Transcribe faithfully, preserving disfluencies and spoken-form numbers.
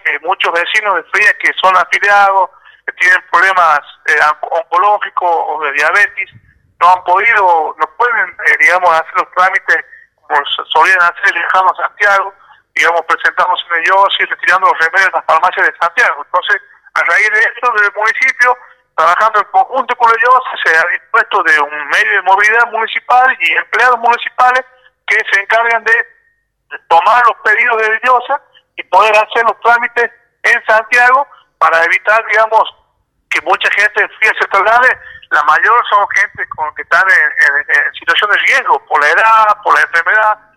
eh, muchos vecinos de Frías que son afiliados, que tienen problemas eh, oncológicos o de diabetes, no han podido, no pueden, eh, digamos, hacer los trámites como solían hacer lejano a Santiago, digamos, presentándose en el I O S I, retirando los remedios en las farmacias de Santiago. Entonces, a raíz de esto, del municipio, trabajando en conjunto con el I O S I, se ha dispuesto de un medio de movilidad municipal y empleados municipales que se encargan de tomar los pedidos del I O S A y poder hacer los trámites en Santiago para evitar, digamos, que mucha gente en Frías se traslade. La mayor son gente con que están en, en, en situación de riesgo por la edad, por la enfermedad,